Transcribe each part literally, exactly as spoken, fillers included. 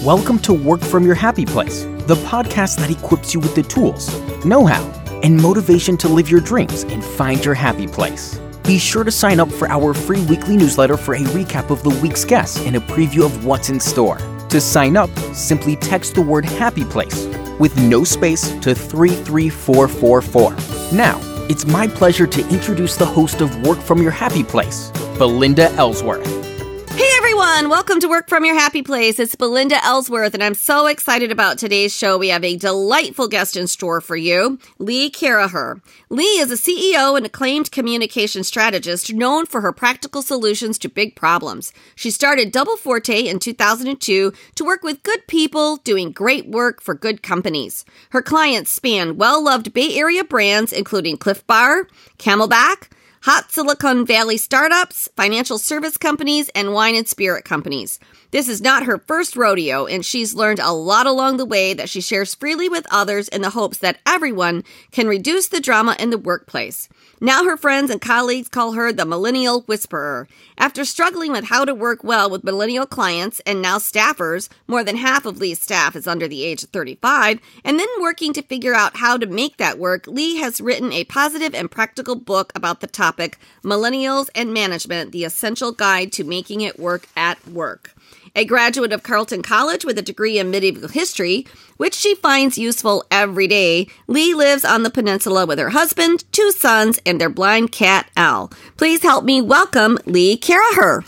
Welcome to Work From Your Happy Place, the podcast that equips you with the tools, know-how, and motivation to live your dreams and find your happy place. Be sure to sign up for our free weekly newsletter for a recap of the week's guests and a preview of what's in store. To sign up, simply text the word Happy Place with no space to three three four four four. Now, it's my pleasure to introduce the host of Work From Your Happy Place, Belinda Ellsworth. Hey everyone, welcome to Work From Your Happy Place. It's Belinda Ellsworth, and I'm so excited about today's show. We have a delightful guest in store for you, Lee Caraher. Lee is a C E O and acclaimed communication strategist known for her practical solutions to big problems. She started Double Forte in two thousand two to work with good people doing great work for good companies. Her clients span well-loved Bay Area brands including Cliff Bar, Camelback, hot Silicon Valley startups, financial service companies, and wine and spirit companies. This is not her first rodeo, and she's learned a lot along the way that she shares freely with others in the hopes that everyone can reduce the drama in the workplace. Now her friends and colleagues call her the Millennial Whisperer. After struggling with how to work well with millennial clients and now staffers, more than half of Lee's staff is under the age of thirty-five, and then working to figure out how to make that work, Lee has written a positive and practical book about the topic, Millennials and Management, the Essential Guide to Making It Work at Work. A graduate of Carleton College with a degree in medieval history, which she finds useful every day, Lee lives on the peninsula with her husband, two sons, and their blind cat, Al. Please help me welcome Lee Caraher.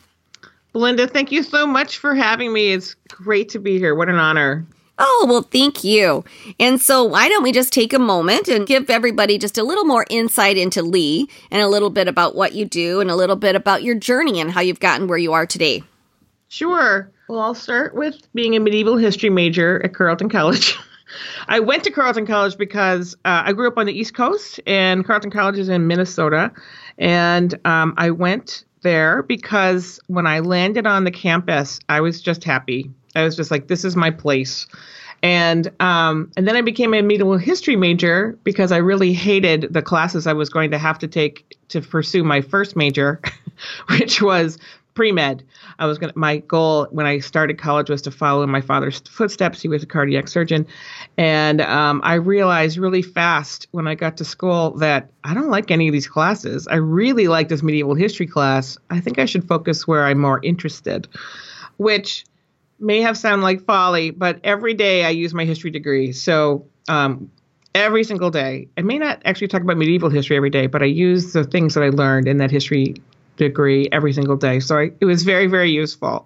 Belinda, thank you so much for having me. It's great to be here. What an honor. Oh, well, thank you. And so why don't we just take a moment and give everybody just a little more insight into Lee and a little bit about what you do and a little bit about your journey and how you've gotten where you are today. Sure. Well, I'll start with being a medieval history major at Carleton College. I went to Carleton College because uh, I grew up on the East Coast, and Carleton College is in Minnesota. And um, I went there because when I landed on the campus, I was just happy. I was just like, this is my place. And um, and then I became a medieval history major because I really hated the classes I was going to have to take to pursue my first major, which was pre-med. I was going to, my goal when I started college was to follow in my father's footsteps. He was a cardiac surgeon. And um, I realized really fast when I got to school that I don't like any of these classes. I really like this medieval history class. I think I should focus where I'm more interested, which may have sound like folly, but every day I use my history degree. So um, every single day, I may not actually talk about medieval history every day, but I use the things that I learned in that history degree every single day. So I, it was very, very useful.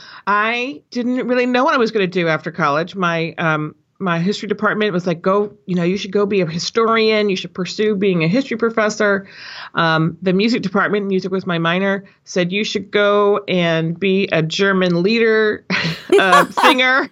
I didn't really know what I was going to do after college. My um, my history department was like, go, you know, you should go be a historian. You should pursue being a history professor. Um, the music department, music was my minor, said you should go and be a German leader uh, singer.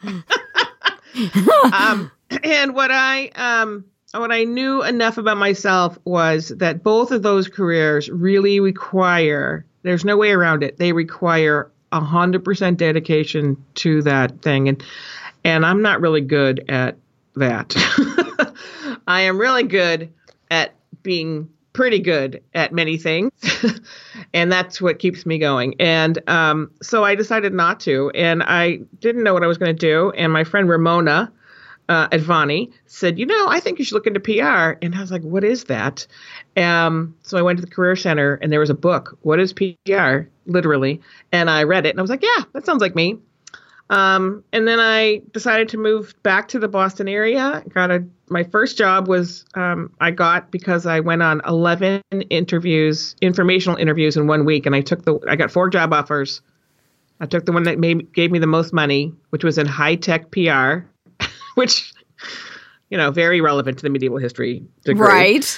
um, and what I um, What I knew enough about myself was that both of those careers really require, there's no way around it, they require one hundred percent dedication to that thing. And and I'm not really good at that. I am really good at being pretty good at many things. And that's what keeps me going. And um, so I decided not to. And I didn't know what I was going to do. And my friend Ramona, Uh, at Vonnie said, you know, I think you should look into P R. And I was like, what is that? Um, so I went to the Career Center and there was a book, What is P R? Literally. And I read it and I was like, yeah, that sounds like me. Um, and then I decided to move back to the Boston area. Got a, my first job was um, I got because I went on eleven interviews, informational interviews in one week. And I took the, I got four job offers. I took the one that made, gave me the most money, which was in high tech P R. Which, you know, very relevant to the medieval history degree. Right.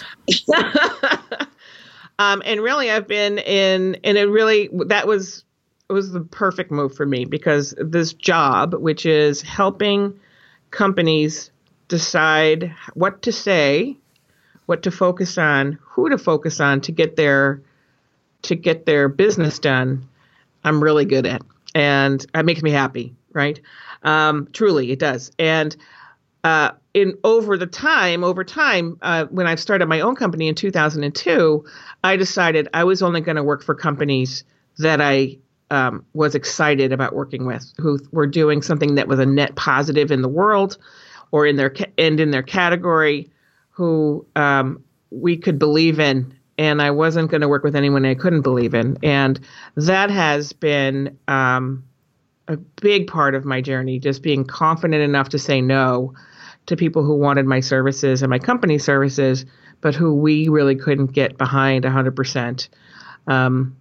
um, and really, I've been in, and it really, that was, it was the perfect move for me because this job, which is helping companies decide what to say, what to focus on, who to focus on to get their, to get their business done, I'm really good at. And it makes me happy, right? Um, truly, it does. And uh, in over the time, over time, uh, when I started my own company in two thousand two, I decided I was only going to work for companies that I um, was excited about working with, who were doing something that was a net positive in the world or in their ca- and in their category, who um, we could believe in. And I wasn't going to work with anyone I couldn't believe in. And that has been um, a big part of my journey, just being confident enough to say no to people who wanted my services and my company services, but who we really couldn't get behind one hundred percent. Um,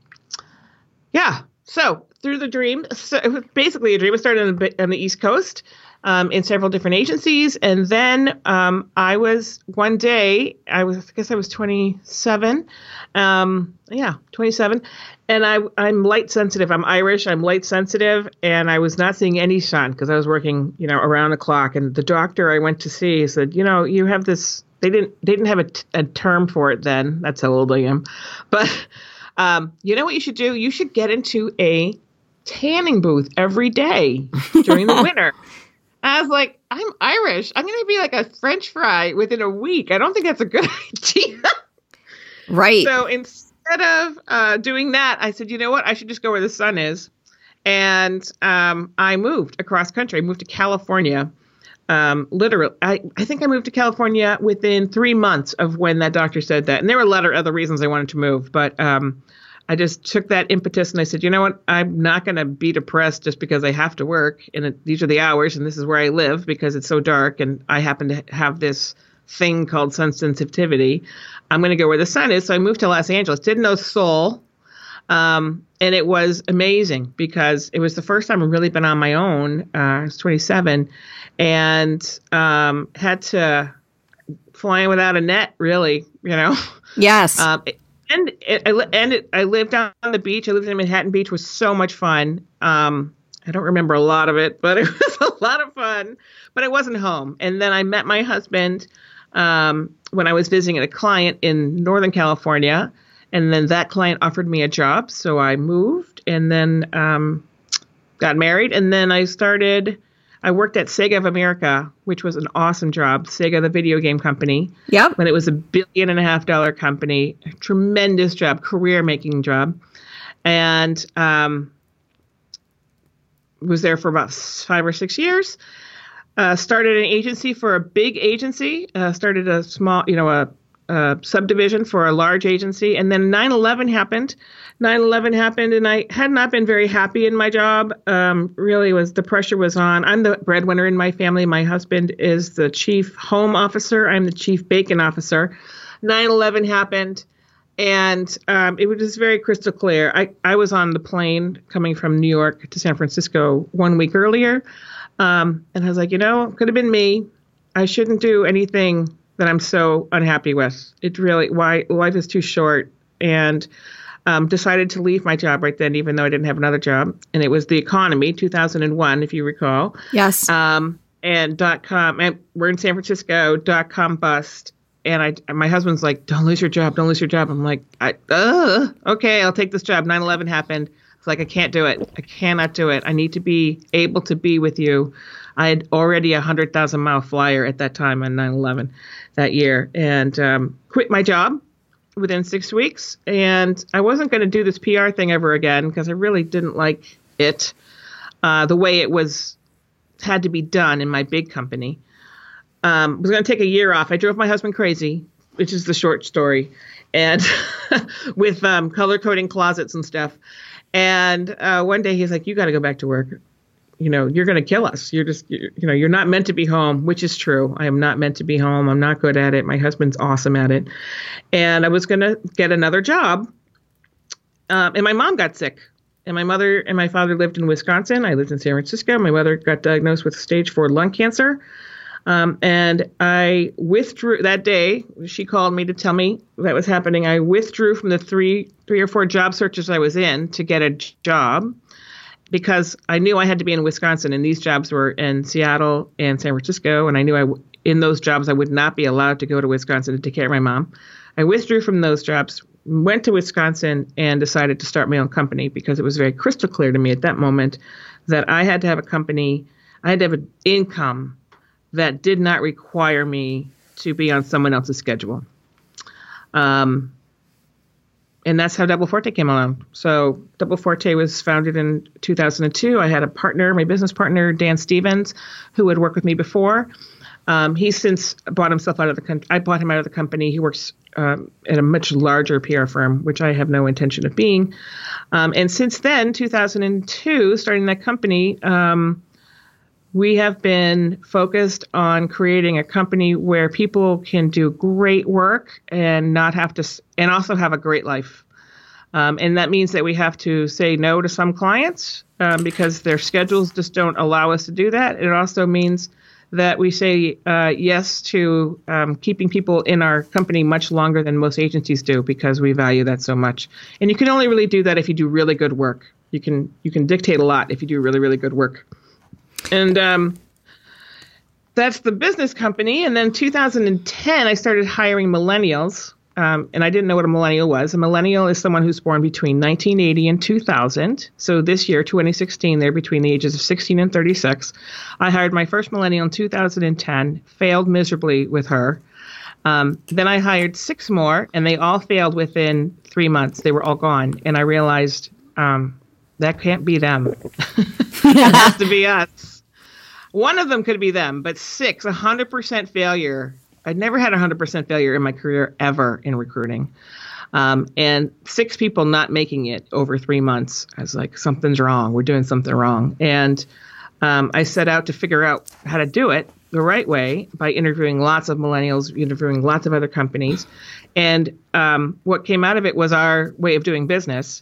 yeah. So through the dream, so it was basically a dream. It started on the, on the East Coast. Um, in several different agencies. And then um, I was one day, I was, I guess I was twenty-seven. Um, yeah, twenty-seven. And I, I'm light sensitive. I'm Irish. I'm light sensitive. And I was not seeing any sun because I was working, you know, around the clock. And the doctor I went to see said, you know, you have this, they didn't, they didn't have a, t- a term for it then. That's how old I am. But um, you know what you should do? You should get into a tanning booth every day during the winter. I was like, I'm Irish. I'm going to be like a French fry within a week. I don't think that's a good idea. Right. So instead of uh, doing that, I said, you know what? I should just go where the sun is. And um, I moved across country. I moved to California. Um, literally, I, I think I moved to California within three months of when that doctor said that. And there were a lot of other reasons I wanted to move. But um, I just took that impetus and I said, you know what? I'm not going to be depressed just because I have to work. And it, these are the hours and this is where I live because it's so dark. And I happen to have this thing called sun sensitivity. I'm going to go where the sun is. So I moved to Los Angeles. Didn't know Seoul. Um, and it was amazing because it was the first time I've really been on my own. Uh, I was twenty-seven and um, had to fly in without a net, really, you know. Yes. Um, it, And it, I li- and it, I lived on the beach. I lived in Manhattan Beach. It was so much fun. Um, I don't remember a lot of it, but it was a lot of fun. But I wasn't home. And then I met my husband um, when I was visiting a client in Northern California. And then that client offered me a job. So I moved and then um, got married. And then I started... I worked at Sega of America, which was an awesome job. Sega, the video game company. Yep. When it was a billion and a half dollar company. Tremendous job, career making job. And um, was there for about five or six years. Uh, started an agency for a big agency. Uh, started a small, you know, a, a subdivision for a large agency. And then nine eleven happened. nine eleven happened and I had not been very happy in my job. Um, really was the pressure was on. I'm the breadwinner in my family. My husband is the chief home officer. I'm the chief bacon officer. nine eleven happened and um, it was just very crystal clear. I, I was on the plane coming from New York to San Francisco one week earlier. Um, and I was like, you know, it could have been me. I shouldn't do anything that I'm so unhappy with. It really, why life is too short. And Um, decided to leave my job right then, even though I didn't have another job. And it was the economy, two thousand one, if you recall. Yes. Um, and dot com, and we're in San Francisco, dot com bust. And I, and my husband's like, don't lose your job, don't lose your job. I'm like, I, uh, okay, I'll take this job. nine eleven happened. It's like, I can't do it. I cannot do it. I need to be able to be with you. I had already a one hundred thousand mile flyer at that time on nine eleven that year and um, quit my job within six weeks. And I wasn't going to do this P R thing ever again because I really didn't like it, uh, the way it was, had to be done in my big company. Um, I was going to take a year off. I drove my husband crazy, which is the short story, and with um, color coding closets and stuff. And uh, one day he's like, you got to go back to work. You know, you're going to kill us. You're just, you know, you're not meant to be home, which is true. I am not meant to be home. I'm not good at it. My husband's awesome at it. And I was going to get another job. Um, and my mom got sick. And my mother and my father lived in Wisconsin. I lived in San Francisco. My mother got diagnosed with stage four lung cancer. Um, and I withdrew that day. She called me to tell me that was happening. I withdrew from the three, three or four job searches I was in to get a job, because I knew I had to be in Wisconsin, and these jobs were in Seattle and San Francisco, and I knew I w- in those jobs I would not be allowed to go to Wisconsin to take care of my mom. I withdrew from those jobs, went to Wisconsin, and decided to start my own company because it was very crystal clear to me at that moment that I had to have a company, I had to have an income that did not require me to be on someone else's schedule. Um, and that's how Double Forte came along. So Double Forte was founded in two thousand two. I had a partner, my business partner, Dan Stevens, who had worked with me before. Um, he's since bought himself out of the company. I bought him out of the company. He works um, at a much larger P R firm, which I have no intention of being. Um, and since then, two thousand two, starting that company, um, we have been focused on creating a company where people can do great work and not have to, and also have a great life. Um, and that means that we have to say no to some clients um, because their schedules just don't allow us to do that. It also means that we say uh, yes to um, keeping people in our company much longer than most agencies do because we value that so much. And you can only really do that if you do really good work. You can you can dictate a lot if you do really, really good work. And um, that's the business company. And then two thousand ten, I started hiring millennials. Um, and I didn't know what a millennial was. A millennial is someone who's born between nineteen eighty and two thousand. So this year, twenty sixteen, they're between the ages of sixteen and thirty-six. I hired my first millennial in two thousand ten, failed miserably with her. Um, then I hired six more, and they all failed within three months. They were all gone. And I realized um, that can't be them. It has to be us. One of them could be them, but six, one hundred percent failure. I'd never had one hundred percent failure in my career ever in recruiting. Um, and six people not making it over three months. I was like, something's wrong. We're doing something wrong. And um, I set out to figure out how to do it the right way by interviewing lots of millennials, interviewing lots of other companies. And um, what came out of it was our way of doing business.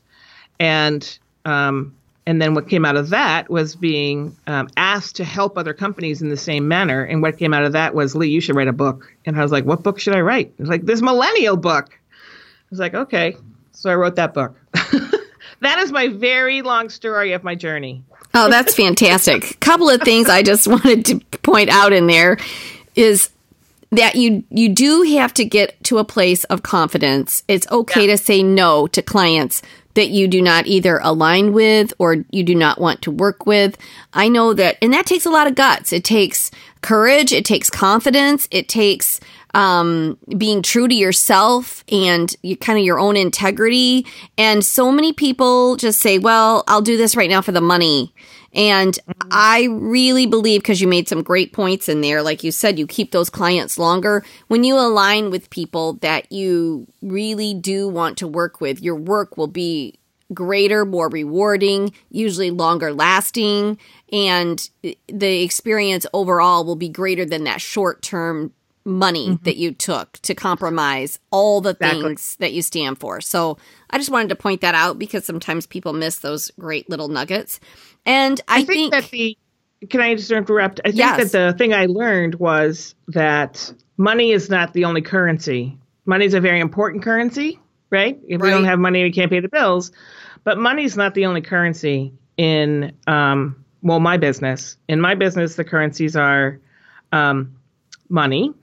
And um, And then what came out of that was being um, asked to help other companies in the same manner. And what came out of that was, Lee, you should write a book. And I was like, what book should I write? It was like, this millennial book. I was like, okay. So I wrote that book. That is my very long story of my journey. Oh, that's fantastic. A couple of things I just wanted to point out in there is that you you do have to get to a place of confidence. It's okay yeah. to say no to clients that you do not either align with or you do not want to work with. I know that, and that takes a lot of guts. It takes courage. It takes confidence. It takes um, being true to yourself and you, kind of your own integrity. And so many people just say, well, I'll do this right now for the money. And I really believe, because you made some great points in there, like you said, you keep those clients longer. When you align with people that you really do want to work with, your work will be greater, more rewarding, usually longer lasting, and the experience overall will be greater than that short-term money mm-hmm. that you took to compromise all the exactly. things that you stand for. So I just wanted to point that out because sometimes people miss those great little nuggets. And I, I think, think that the, can I just interrupt? I think yes. that the thing I learned was that money is not the only currency. Money is a very important currency, right? If right. we don't have money, we can't pay the bills. But money is not the only currency in, um, well, my business. In my business, the currencies are um, money.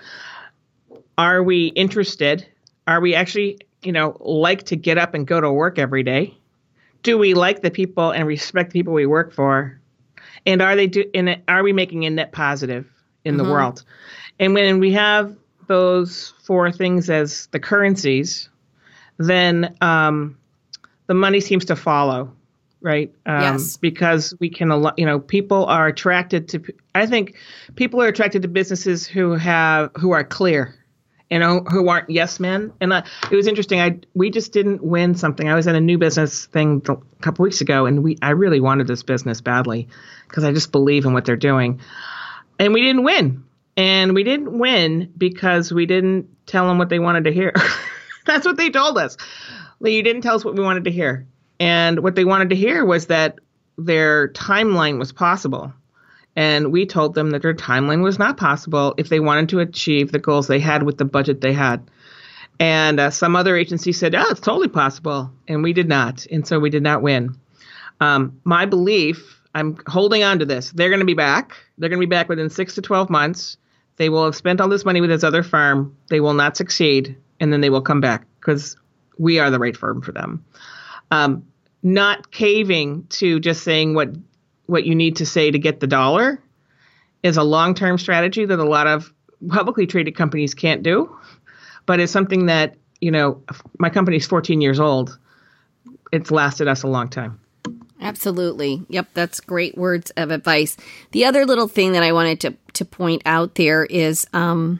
Are we interested? Are we actually, you know, like to get up and go to work every day? Do we like the people and respect the people we work for? And are they do? And are we making a net positive in mm-hmm. the world? And when we have those four things as the currencies, then um, the money seems to follow, right? Um, yes. Because we can, you know, people are attracted to. I think people are attracted to businesses who have who are clear. You know, who aren't yes men. And uh, it was interesting. I we just didn't win something. I was in a new business thing a couple weeks ago, and we I really wanted this business badly because I just believe in what they're doing. And we didn't win. And we didn't win because we didn't tell them what they wanted to hear. That's what they told us. You didn't tell us what we wanted to hear. And what they wanted to hear was that their timeline was possible. And we told them that their timeline was not possible if they wanted to achieve the goals they had with the budget they had. And uh, some other agency said, oh, it's totally possible. And we did not. And so we did not win. Um, my belief, I'm holding on to this. They're going to be back. They're going to be back within six to twelve months. They will have spent all this money with this other firm. They will not succeed. And then they will come back because we are the right firm for them. Um, not caving to just saying what what you need to say to get the dollar is a long-term strategy that a lot of publicly traded companies can't do, but it's something that you know, my company's fourteen years old. It's lasted us a long time. Absolutely. Yep, that's great words of advice. The other little thing that I wanted to, to point out there is, um,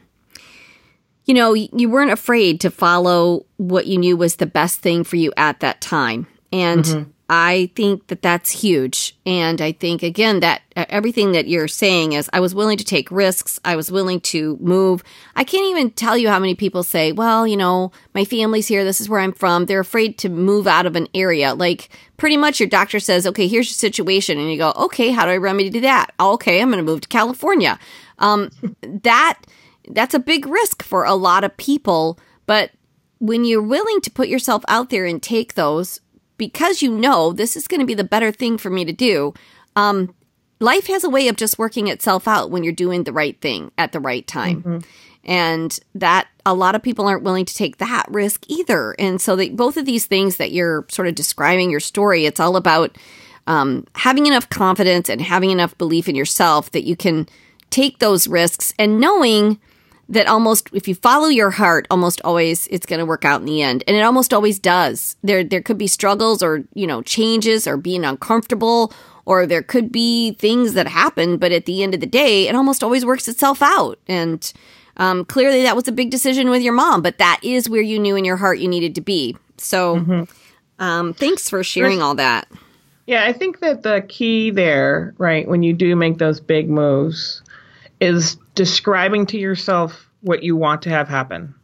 you know, you weren't afraid to follow what you knew was the best thing for you at that time. And mm-hmm. I think that that's huge. And I think, again, that uh, everything that you're saying is I was willing to take risks. I was willing to move. I can't even tell you how many people say, well, you know, my family's here. This is where I'm from. They're afraid to move out of an area. Like pretty much your doctor says, okay, here's your situation. And you go, okay, how do I remedy that? Oh, okay, I'm going to move to California. Um, that that's a big risk for a lot of people. But when you're willing to put yourself out there and take those, because you know this is going to be the better thing for me to do, um, life has a way of just working itself out when you're doing the right thing at the right time. Mm-hmm. And that a lot of people aren't willing to take that risk either. And so they, both of these things that you're sort of describing your story, it's all about um, having enough confidence and having enough belief in yourself that you can take those risks and knowing that almost if you follow your heart, almost always it's going to work out in the end. And it almost always does. There there could be struggles or, you know, changes or being uncomfortable, or there could be things that happen. But at the end of the day, it almost always works itself out. And um, clearly that was a big decision with your mom, but that is where you knew in your heart you needed to be. So mm-hmm. um, thanks for sharing There's, all that. Yeah, I think that the key there, right, when you do make those big moves is describing to yourself what you want to have happen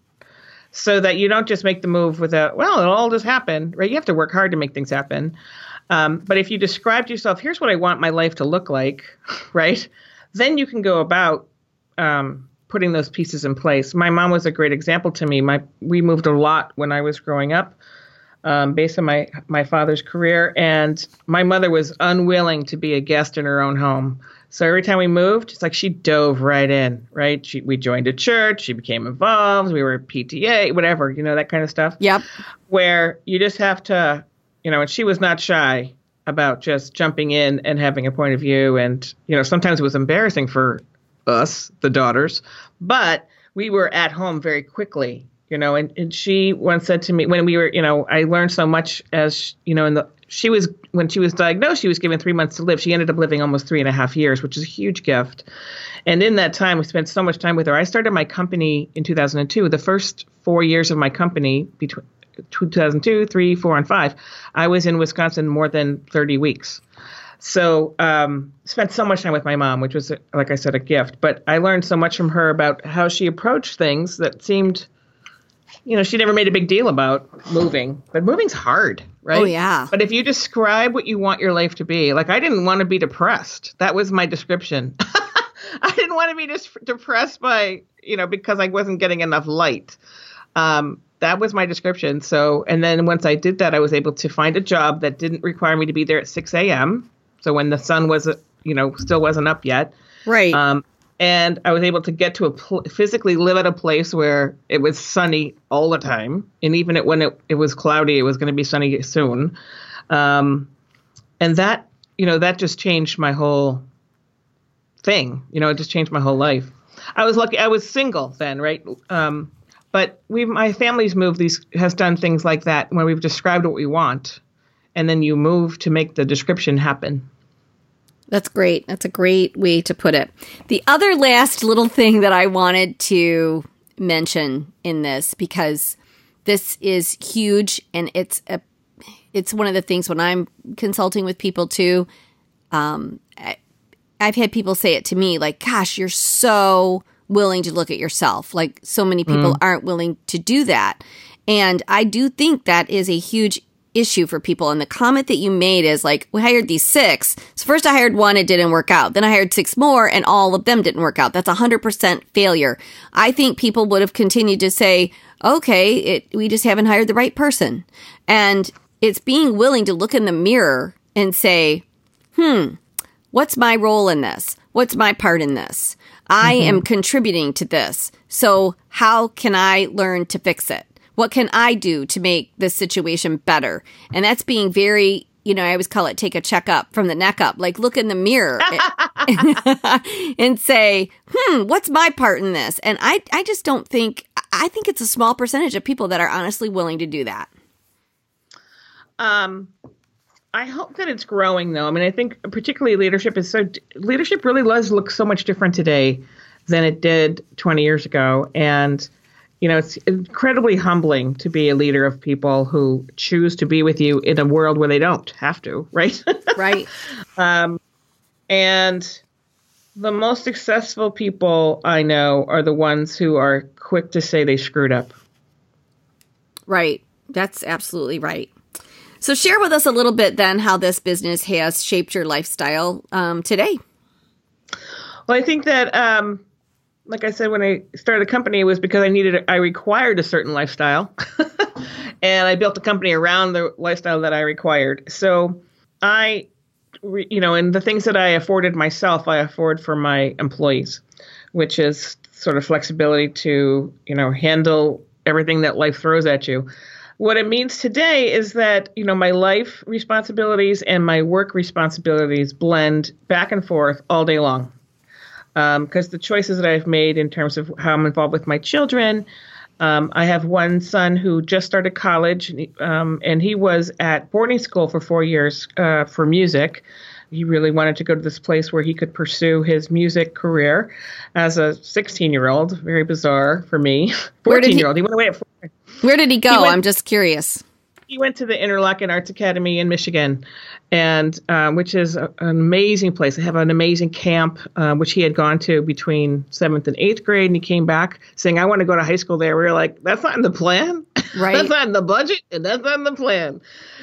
so that you don't just make the move without, well, it'll all just happen, right? You have to work hard to make things happen. Um, but if you describe to yourself, here's what I want my life to look like, right? Then you can go about um, putting those pieces in place. My mom was a great example to me. My we moved a lot when I was growing up um, based on my, my father's career. And my mother was unwilling to be a guest in her own home. So every time we moved, it's like she dove right in, right? She, we joined a church. She became involved. We were P T A, whatever, you know, that kind of stuff. Yep. Where you just have to, you know, and she was not shy about just jumping in and having a point of view. And, you know, sometimes it was embarrassing for us, the daughters, but we were at home very quickly, you know, and, and she once said to me when we were, you know, I learned so much as, you know, in the, she was, when she was diagnosed, she was given three months to live. She ended up living almost three and a half years, which is a huge gift. And in that time, we spent so much time with her. I started my company in two thousand two. The first four years of my company, between two thousand two, three, four, and five, I was in Wisconsin more than thirty weeks. So um, spent so much time with my mom, which was, like I said, a gift. But I learned so much from her about how she approached things that seemed, you know, she never made a big deal about moving, but moving's hard, right? Oh, yeah. But if you describe what you want your life to be, like I didn't want to be depressed. That was my description. I didn't want to be just depressed by, you know, because I wasn't getting enough light. Um, that was my description. So, and then once I did that, I was able to find a job that didn't require me to be there at six a.m. So when the sun was, you know, still wasn't up yet. Right. Um, And I was able to get to a pl- physically live at a place where it was sunny all the time. And even it, when it, it was cloudy, it was going to be sunny soon. Um, and that, you know, that just changed my whole thing. You know, it just changed my whole life. I was lucky. I was single then, right? Um, but we, my family's moved these, has done things like that where we've described what we want. And then you move to make the description happen. That's great. That's a great way to put it. The other last little thing that I wanted to mention in this, because this is huge and it's a, it's one of the things when I'm consulting with people too. Um, I, I've had people say it to me like, gosh, you're so willing to look at yourself. Like so many people mm. aren't willing to do that. And I do think that is a huge issue for people. And the comment that you made is like, we hired these six. So first I hired one, it didn't work out. Then I hired six more and all of them didn't work out. That's one hundred percent failure. I think people would have continued to say, okay, it, we just haven't hired the right person. And it's being willing to look in the mirror and say, hmm, what's my role in this? What's my part in this? I mm-hmm. am contributing to this. So how can I learn to fix it? What can I do to make this situation better? And that's being very, you know, I always call it take a checkup from the neck up. Like look in the mirror and say, hmm, what's my part in this? And I, I just don't think, I think it's a small percentage of people that are honestly willing to do that. Um, I hope that it's growing, though. I mean, I think particularly leadership is so leadership really does look so much different today than it did twenty years ago. And, you know, it's incredibly humbling to be a leader of people who choose to be with you in a world where they don't have to. Right. Right. um, and the most successful people I know are the ones who are quick to say they screwed up. Right. That's absolutely right. So share with us a little bit then how this business has shaped your lifestyle um, today. Well, I think that, um, like I said, when I started the company, it was because I needed, I required a certain lifestyle. And I built a company around the lifestyle that I required. So I, you know, and the things that I afforded myself, I afford for my employees, which is sort of flexibility to, you know, handle everything that life throws at you. What it means today is that, you know, my life responsibilities and my work responsibilities blend back and forth all day long. Because um, the choices that I've made in terms of how I'm involved with my children, um, I have one son who just started college, um, and he was at boarding school for four years uh, for music. He really wanted to go to this place where he could pursue his music career as a sixteen-year-old. Very bizarre for me. fourteen-year-old. He, he went away at four. Where did he go? He went, I'm just curious. He went to the Interlochen Arts Academy in Michigan, and um, which is a, an amazing place. They have an amazing camp, uh, which he had gone to between seventh and eighth grade, and he came back saying, I want to go to high school there. We were like, that's not in the plan. Right. That's not in the budget, and that's not in the plan.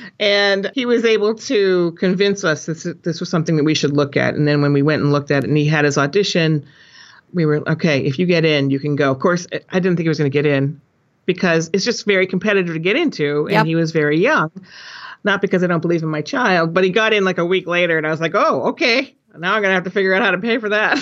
And he was able to convince us this, this was something that we should look at. And then when we went and looked at it and he had his audition, we were, okay, if you get in, you can go. Of course, I didn't think he was going to get in, because it's just very competitive to get into. And yep. He was very young, not because I don't believe in my child, but he got in like a week later and I was like, oh, okay. Now I'm going to have to figure out how to pay for that.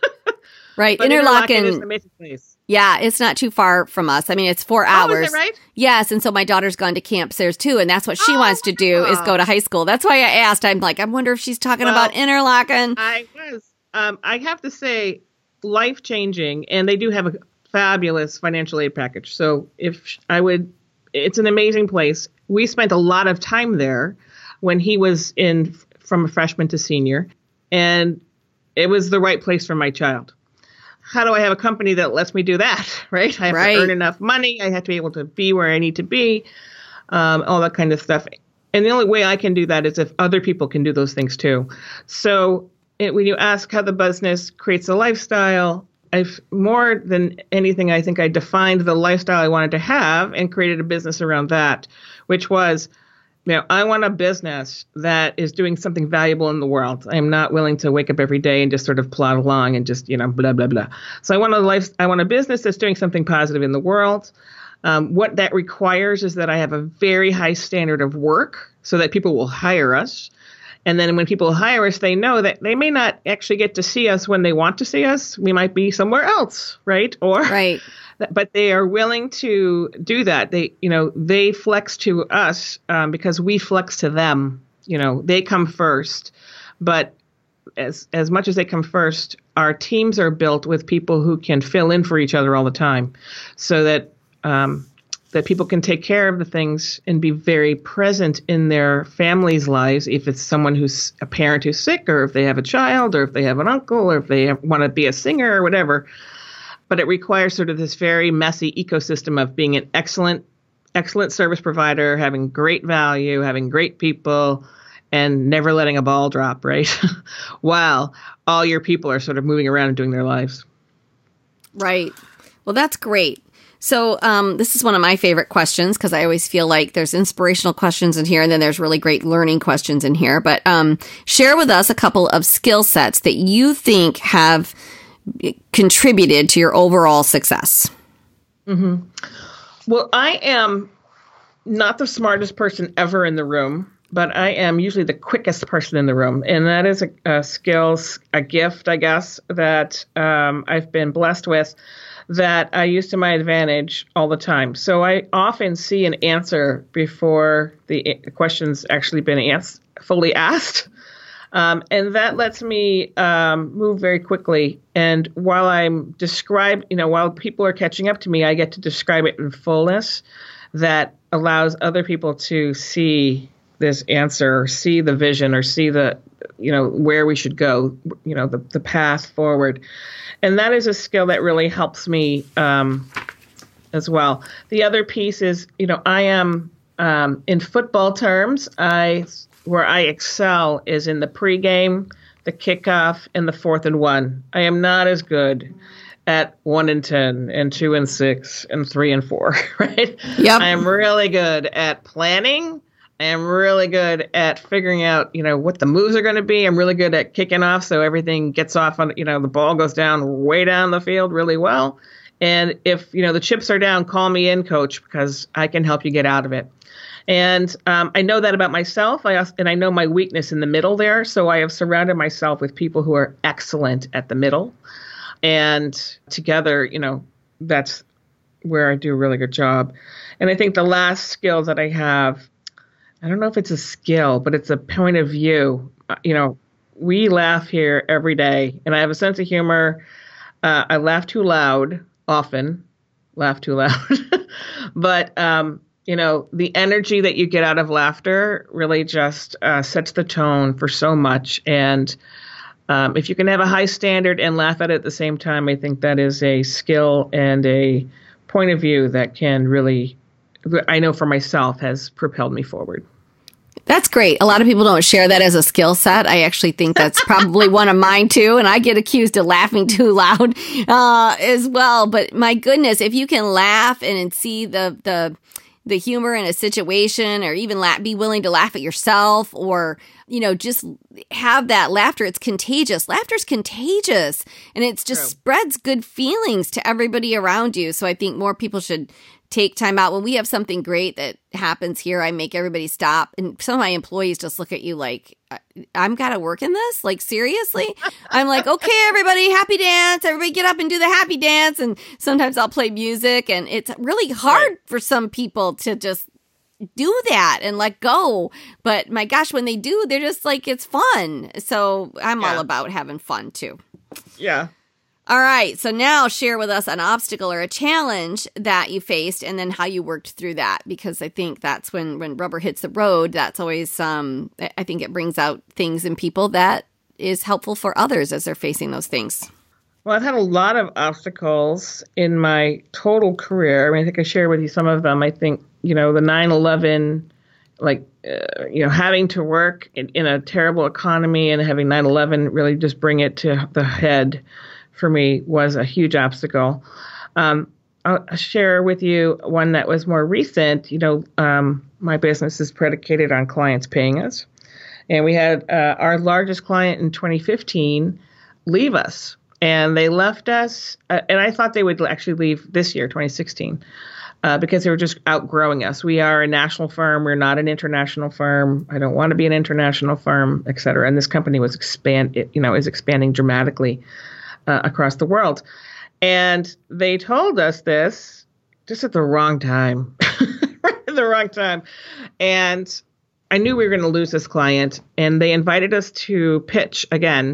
Right. But Interlochen, Interlochen is an amazing place. Yeah, it's not too far from us. I mean, it's four hours. Oh, is it right? Yes. And so my daughter's gone to camp there too. And that's what she oh, wants to do is go to high school. That's why I asked. I'm like, I wonder if she's talking well, about Interlochen. I was. Um, I have to say, life changing. And they do have a fabulous financial aid package. So if I would, it's an amazing place. We spent a lot of time there when he was in from a freshman to senior, and it was the right place for my child. How do I have a company that lets me do that? Right. I have right. to earn enough money. I have to be able to be where I need to be, um, all that kind of stuff. And the only way I can do that is if other people can do those things too. So it, when you ask how the business creates a lifestyle, I've more than anything, I think I defined the lifestyle I wanted to have and created a business around that, which was, you know, I want a business that is doing something valuable in the world. I am not willing to wake up every day and just sort of plod along and just, you know, blah, blah, blah. So I want a life, I want a business that's doing something positive in the world. Um, what that requires is that I have a very high standard of work so that people will hire us. And then when people hire us, they know that they may not actually get to see us when they want to see us. We might be somewhere else, right? Or, right. But they are willing to do that. They, you know, they flex to us um, because we flex to them. You know, they come first. But as as much as they come first, our teams are built with people who can fill in for each other all the time, so that um, that people can take care of the things and be very present in their families' lives. If it's someone who's a parent who's sick, or if they have a child, or if they have an uncle, or if they have, want to be a singer or whatever. But it requires sort of this very messy ecosystem of being an excellent, excellent service provider, having great value, having great people, and never letting a ball drop, right? While all your people are sort of moving around and doing their lives. Right. Well, that's great. So um, this is one of my favorite questions, because I always feel like there's inspirational questions in here and then there's really great learning questions in here. But um, share with us a couple of skill sets that you think have contributed to your overall success. Mm-hmm. Well, I am not the smartest person ever in the room, but I am usually the quickest person in the room. And that is a, a skill, a gift, I guess, that um, I've been blessed with, that I use to my advantage all the time. So I often see an answer before the question's actually been ans- fully asked. Um, and that lets me um, move very quickly. And while I'm describe, you know, while people are catching up to me, I get to describe it in fullness. That allows other people to see this answer, or see the vision, or see the, you know, where we should go, you know, the, the path forward. And that is a skill that really helps me um, as well. The other piece is, you know, I am um, in football terms, I where I excel is in the pregame, the kickoff, and the fourth and one. I am not as good at one and ten and two and six and three and four, right? Yep. I am really good at planning. I am really good at figuring out, you know, what the moves are going to be. I'm really good at kicking off so everything gets off on, you know, the ball goes down way down the field really well. And if, you know, the chips are down, call me in, coach, because I can help you get out of it. And um, I know that about myself. I also, and I know my weakness in the middle there. So I have surrounded myself with people who are excellent at the middle. And together, you know, that's where I do a really good job. And I think the last skill that I have, I don't know if it's a skill, but it's a point of view. Uh, you know, we laugh here every day, and I have a sense of humor. Uh, I laugh too loud, often laugh too loud. But, um, you know, the energy that you get out of laughter really just uh, sets the tone for so much. And um, if you can have a high standard and laugh at it at the same time, I think that is a skill and a point of view that can really, I know for myself, has propelled me forward. That's great. A lot of people don't share that as a skill set. I actually think that's probably one of mine too. And I get accused of laughing too loud uh, as well. But my goodness, if you can laugh and see the the the humor in a situation, or even la- be willing to laugh at yourself, or, you know, just have that laughter. It's contagious. Laughter's contagious, and it just True. spreads good feelings to everybody around you. So I think more people should take time out. When we have something great that happens here, I make everybody stop. And some of my employees just look at you like, I'm got to work in this? Like, seriously? I'm like, okay, everybody, happy dance. Everybody get up and do the happy dance. And sometimes I'll play music. And it's really hard right. for some people to just do that and let go. But my gosh, when they do, they're just like, it's fun. So I'm yeah. all about having fun too. Yeah. All right. So now share with us an obstacle or a challenge that you faced, and then how you worked through that. Because I think that's when, when rubber hits the road, that's always, um, I think it brings out things in people that is helpful for others as they're facing those things. Well, I've had a lot of obstacles in my total career. I mean, I think I shared with you some of them. I think, you know, the nine eleven, like, uh, you know, having to work in, in a terrible economy and having nine eleven really just bring it to the head for me was a huge obstacle. Um, I'll share with you one that was more recent. You know, um, my business is predicated on clients paying us. And we had uh, our largest client in twenty fifteen leave us. And they left us, uh, and I thought they would actually leave this year, twenty sixteen, uh, because they were just outgrowing us. We are a national firm. We're not an international firm. I don't want to be an international firm, et cetera. And this company was expand, you know, is expanding dramatically Uh, across the world. And they told us this just at the wrong time, right at the wrong time. And I knew we were going to lose this client, and they invited us to pitch again.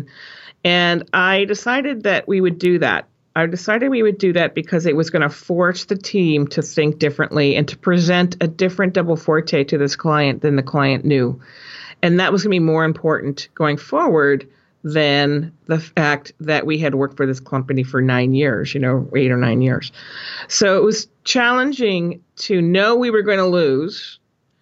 And I decided that we would do that. I decided we would do that because it was going to force the team to think differently and to present a different double forte to this client than the client knew. And that was going to be more important going forward than the fact that we had worked for this company for nine years, you know, eight or nine years. So it was challenging to know we were going to lose,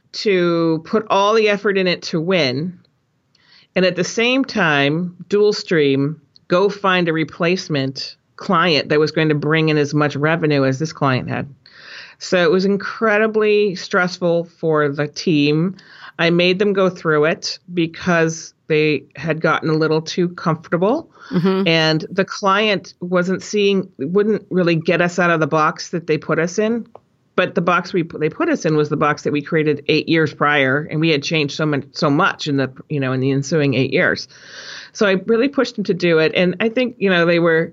to put all the effort in it to win, and at the same time, dual stream, go find a replacement client that was going to bring in as much revenue as this client had. So it was incredibly stressful for the team. I made them go through it because they had gotten a little too comfortable, mm-hmm. and the client wasn't seeing, wouldn't really get us out of the box that they put us in. But the box we they put us in was the box that we created eight years prior, and we had changed so much, so much in the you know in the ensuing eight years. So I really pushed them to do it, and I think you know they were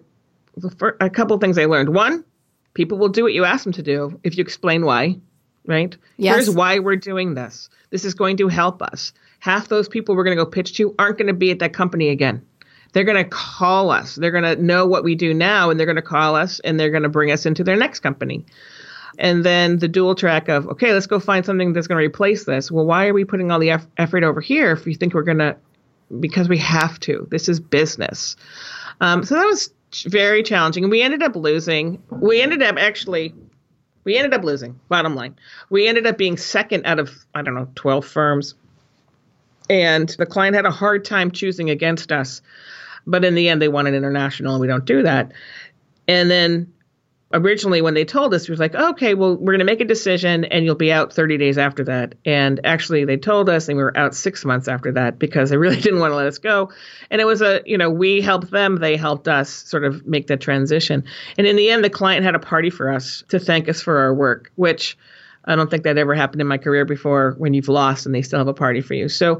a couple of things I learned. One, people will do what you ask them to do if you explain why. Right? Yes. Here's why we're doing this. This is going to help us. half those people we're going to go pitch to aren't going to be at that company again. They're going to call us. They're going to know what we do now, and they're going to call us, and they're going to bring us into their next company. And then the dual track of, okay, let's go find something that's going to replace this. Well, why are we putting all the eff- effort over here if you think we're going to, because we have to. This is business. Um, so that was very challenging. And we ended up losing. We ended up actually, we ended up losing, bottom line. We ended up being second out of, I don't know, twelve firms. And the client had a hard time choosing against us. But in the end, they wanted international, and we don't do that. And then originally when they told us, it was like, okay, well, we're going to make a decision and you'll be out thirty days after that. And actually they told us, and we were out six months after that because they really didn't want to let us go. And it was a, you know, we helped them, they helped us sort of make that transition. And in the end, the client had a party for us to thank us for our work, which I don't think that ever happened in my career before, when you've lost and they still have a party for you. So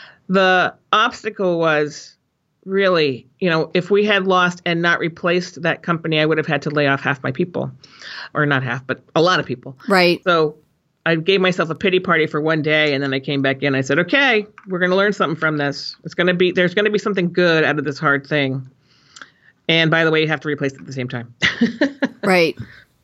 the obstacle was, really, you know, if we had lost and not replaced that company, I would have had to lay off half my people, or not half, but a lot of people. Right. So I gave myself a pity party for one day, and then I came back in. I said, okay, we're going to learn something from this. It's going to be, there's going to be something good out of this hard thing. And by the way, you have to replace it at the same time. Right.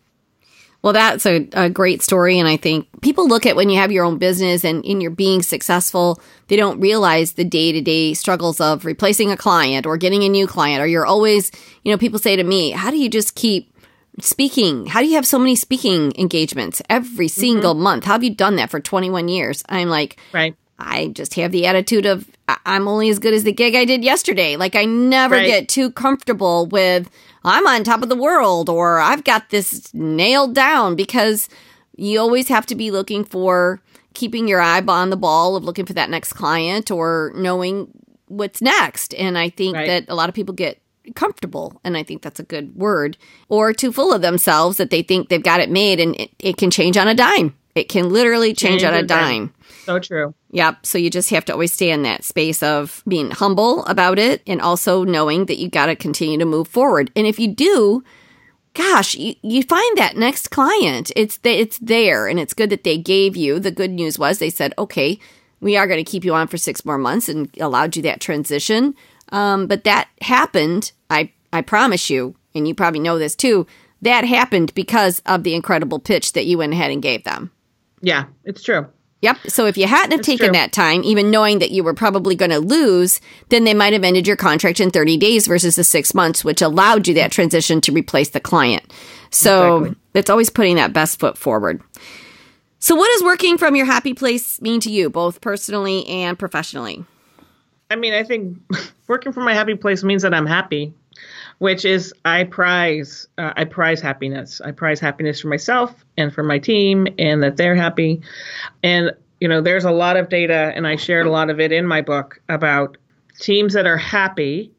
Well, that's a, a great story. And I think people look at when you have your own business and, and you're being successful, they don't realize the day-to-day struggles of replacing a client or getting a new client. Or you're always, you know, people say to me, how do you just keep speaking? How do you have so many speaking engagements every single mm-hmm. month? How have you done that for twenty-one years? I'm like, right. I just have the attitude of I'm only as good as the gig I did yesterday. Like I never right. get too comfortable with I'm on top of the world or I've got this nailed down, because you always have to be looking for keeping your eye on the ball of looking for that next client or knowing what's next. And I think right. that a lot of people get comfortable, and I think that's a good word, or too full of themselves that they think they've got it made, and it, it can change on a dime. It can literally change, change on a dime. dime. So true. Yep. So you just have to always stay in that space of being humble about it, and also knowing that you got to continue to move forward. And if you do, gosh, you, you find that next client. It's th- it's there, and it's good that they gave you. The good news was they said, okay, we are going to keep you on for six more months, and allowed you that transition. Um, but that happened, I, I promise you, and you probably know this too, that happened because of the incredible pitch that you went ahead and gave them. Yeah, it's true. Yep. So if you hadn't have It's taken true. that time, even knowing that you were probably going to lose, then they might have ended your contract in thirty days versus the six months, which allowed you that transition to replace the client. So Exactly. It's always putting that best foot forward. So what does working from your happy place mean to you, both personally and professionally? I mean, I think working from my happy place means that I'm happy, which is I prize uh, I prize happiness. I prize happiness for myself and for my team, and that they're happy. And, you know, there's a lot of data, and I shared a lot of it in my book, about teams that are happy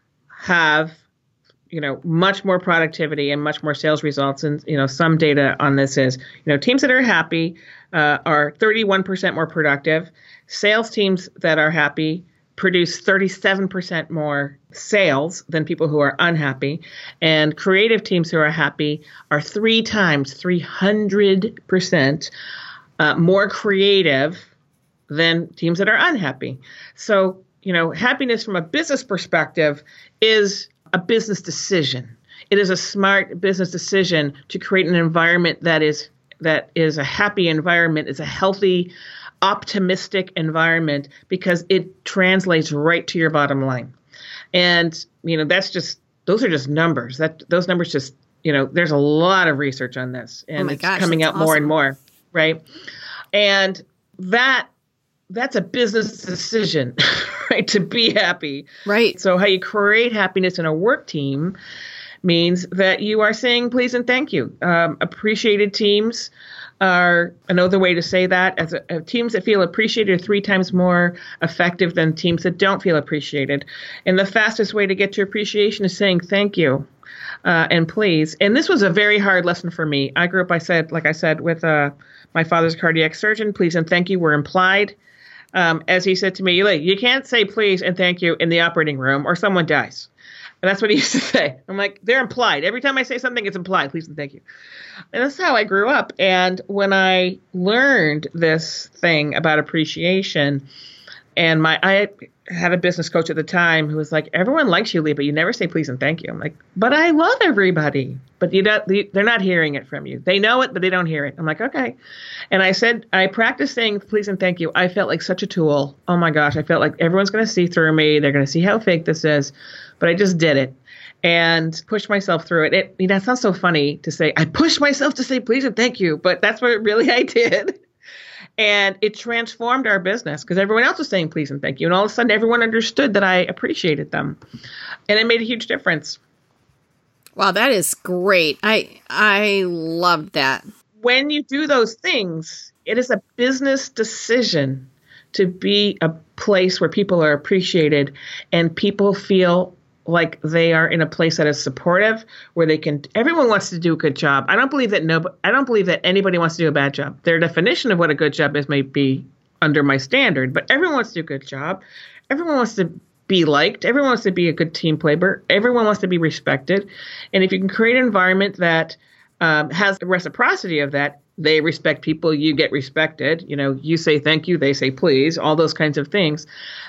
have, you know, much more productivity and much more sales results. And, you know, some data on this is, you know, teams that are happy uh, are thirty-one percent more productive. Sales teams that are happy produce thirty-seven percent more sales than people who are unhappy. And creative teams who are happy are three times, three hundred percent uh, more creative than teams that are unhappy. So, you know, happiness from a business perspective is a business decision. It is a smart business decision to create an environment that is that is a happy environment, is a healthy, optimistic environment, because it translates right to your bottom line. And, you know, that's just, those are just numbers. That those numbers just, you know, there's a lot of research on this, and Oh my it's gosh, coming that's out more awesome. and more, right? And that that's a business decision, right? To be happy. Right. So how you create happiness in a work team means that you are saying please and thank you. Um, appreciated teams are another way to say that. As a, uh, teams that feel appreciated are three times more effective than teams that don't feel appreciated. And the fastest way to get to appreciation is saying thank you uh, and please. And this was a very hard lesson for me. I grew up, I said, like I said, with uh, my father's a cardiac surgeon. Please and thank you were implied. Um, as he said to me, you can't say please and thank you in the operating room or someone dies. And that's what he used to say. I'm like, they're implied. Every time I say something, it's implied. Please and thank you. And that's how I grew up. And when I learned this thing about appreciation, And my I had a business coach at the time who was like, everyone likes you, Lee, but you never say please and thank you. I'm like, but I love everybody. But you don't, they're not hearing it from you. They know it, but they don't hear it. I'm like, okay. And I said, I practiced saying please and thank you. I felt like such a tool. Oh my gosh. I felt like everyone's going to see through me. They're going to see how fake this is. But I just did it and pushed myself through it. It, you know, it sounds so funny to say, I pushed myself to say please and thank you. But that's what really I did. And it transformed our business because everyone else was saying please and thank you. And all of a sudden, everyone understood that I appreciated them. And it made a huge difference. Wow, that is great. I I love that. When you do those things, it is a business decision to be a place where people are appreciated and people feel like they are in a place that is supportive, where they can, everyone wants to do a good job. I don't believe that no, I don't believe that anybody wants to do a bad job. Their definition of what a good job is may be under my standard, but everyone wants to do a good job. Everyone wants to be liked. Everyone wants to be a good team player. Everyone wants to be respected. And if you can create an environment that um, has the reciprocity of that, they respect people, you get respected, you know, you say thank you, they say please, all those kinds of things.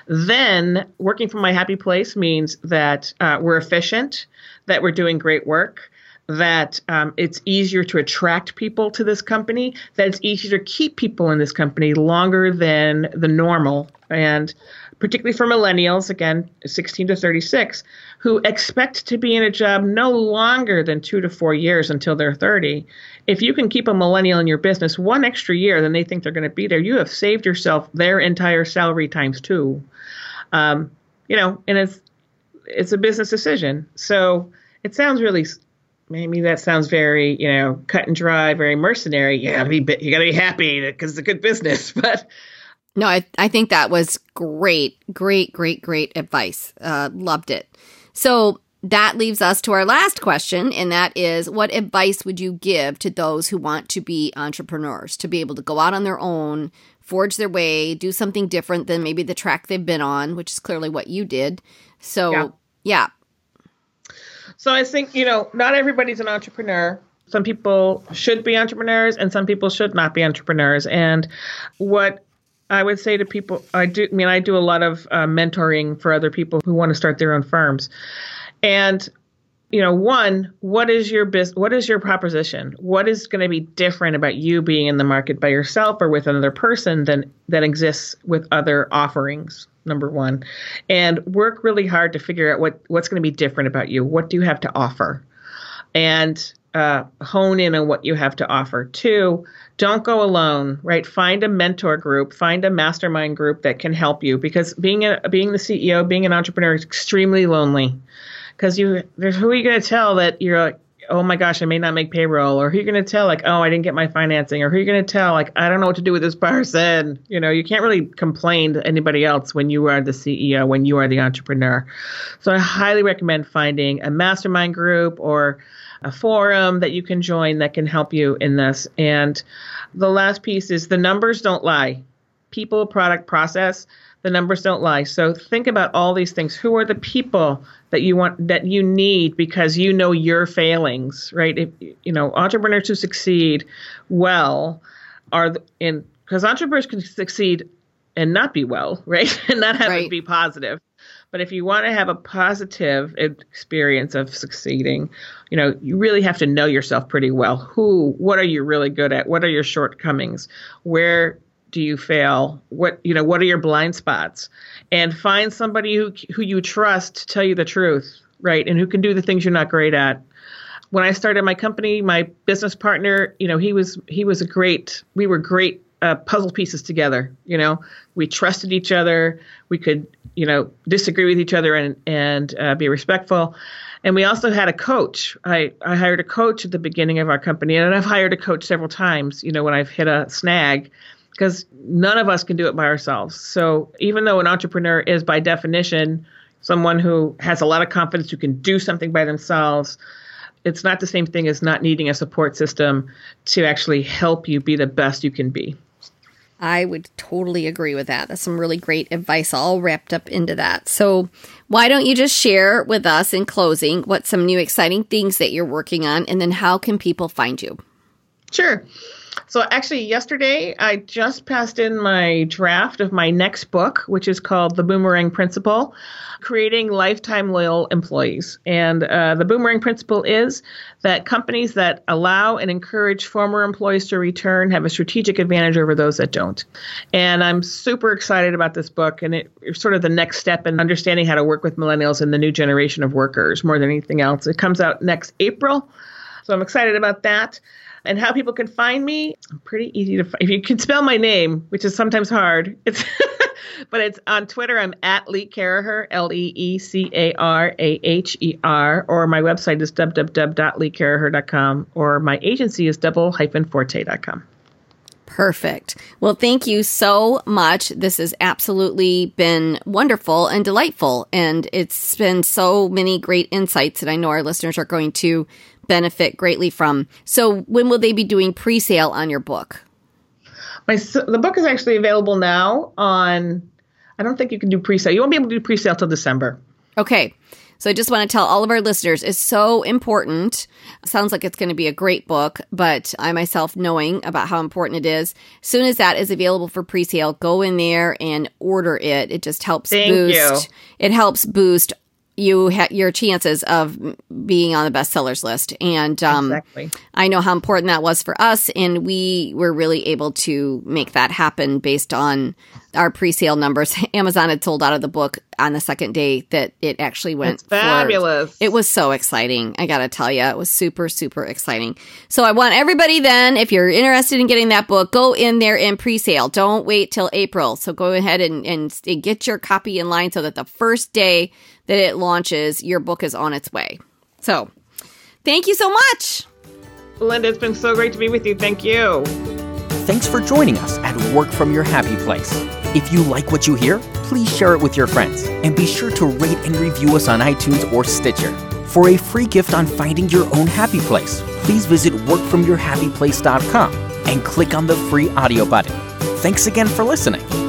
Then working from my happy place means that uh, we're efficient, that we're doing great work, that um, it's easier to attract people to this company, that it's easier to keep people in this company longer than the normal. And particularly for millennials, again, sixteen to thirty-six, who expect to be in a job no longer than two to four years until they're thirty. If you can keep a millennial in your business one extra year than they think they're going to be there, you have saved yourself their entire salary times two. Um, you know, and it's it's a business decision. So it sounds really, maybe that sounds very, you know, cut and dry, very mercenary. You gotta be, you gotta be happy because it's a good business. But no, I I think that was great, great, great, great advice. Uh, loved it. So that leaves us to our last question, and that is, what advice would you give to those who want to be entrepreneurs, to be able to go out on their own, forge their way, do something different than maybe the track they've been on, which is clearly what you did. So, yeah. yeah. So I think, you know, not everybody's an entrepreneur. Some people should be entrepreneurs and some people should not be entrepreneurs. And what I would say to people, I do, I mean, I do a lot of uh, mentoring for other people who want to start their own firms. And, you know, one, what is your business? What is your proposition? What is going to be different about you being in the market by yourself or with another person than that exists with other offerings? Number one, and work really hard to figure out what, what's going to be different about you. What do you have to offer? And uh, hone in on what you have to offer. Two, don't go alone, right? Find a mentor group, find a mastermind group that can help you, because being a, being the C E O, being an entrepreneur is extremely lonely. Because you, there's who are you going to tell that you're like, oh my gosh, I may not make payroll, or who are you going to tell like, oh, I didn't get my financing, or who are you going to tell like, I don't know what to do with this person. You know, you can't really complain to anybody else when you are the C E O, when you are the entrepreneur. So I highly recommend finding a mastermind group or a forum that you can join that can help you in this. And the last piece is the numbers don't lie. People, product, process. The numbers don't lie. So think about all these things. Who are the people that you want, that you need, because you know your failings, right? If, you know, entrepreneurs who succeed well are in, because entrepreneurs can succeed and not be well, right? And not have right. it be positive. But if you want to have a positive experience of succeeding, you know, you really have to know yourself pretty well. Who, what are you really good at? What are your shortcomings? Where do you fail? What, you know, what are your blind spots? And find somebody who who you trust to tell you the truth, right? And who can do the things you're not great at. When I started my company, my business partner, you know, he was he was a great, we were great uh, puzzle pieces together. You know, we trusted each other. We could, you know, disagree with each other and and uh, be respectful. And we also had a coach. I, I hired a coach at the beginning of our company, and I've hired a coach several times, you know, when I've hit a snag, because none of us can do it by ourselves. So even though an entrepreneur is by definition someone who has a lot of confidence, who can do something by themselves, it's not the same thing as not needing a support system to actually help you be the best you can be. I would totally agree with that. That's some really great advice all wrapped up into that. So why don't you just share with us in closing what some new exciting things that you're working on, and then how can people find you? Sure. So actually, yesterday, I just passed in my draft of my next book, which is called The Boomerang Principle, Creating Lifetime Loyal Employees. And uh, the Boomerang Principle is that companies that allow and encourage former employees to return have a strategic advantage over those that don't. And I'm super excited about this book, and it, it's sort of the next step in understanding how to work with millennials and the new generation of workers more than anything else. It comes out next April, so I'm excited about that. And how people can find me, pretty easy to find. If you can spell my name, which is sometimes hard, it's but it's on Twitter. I'm at Lee Caraher, L E E C A R A H E R, or my website is w w w dot lee caraher dot com, or my agency is double forte dot com. Perfect. Well, thank you so much. This has absolutely been wonderful and delightful, and it's been so many great insights that I know our listeners are going to benefit greatly from. So when will they be doing pre-sale on your book? My The book is actually available now on, I don't think you can do pre-sale. You won't be able to do pre-sale till December. Okay. So I just want to tell all of our listeners, it's so important. Sounds like it's going to be a great book, but I myself knowing about how important it is, as soon as that is available for pre-sale, go in there and order it. It just helps Thank boost. you. It helps boost you ha- your chances of being on the bestsellers list. And um, exactly. I know how important that was for us, and we were really able to make that happen based on our pre-sale numbers. Amazon had sold out of the book on the second day that it actually went. It's fabulous. Forward. It was so exciting. I got to tell you, it was super, super exciting. So I want everybody then, if you're interested in getting that book, go in there and pre-sale. Don't wait till April. So go ahead and, and, and get your copy in line so that the first day that it launches, your book is on its way. So thank you so much. Belinda, it's been so great to be with you. Thank you. Thanks for joining us at Work From Your Happy Place. If you like what you hear, please share it with your friends, and be sure to rate and review us on iTunes or Stitcher. For a free gift on finding your own happy place, please visit work from your happy place dot com and click on the free audio button. Thanks again for listening.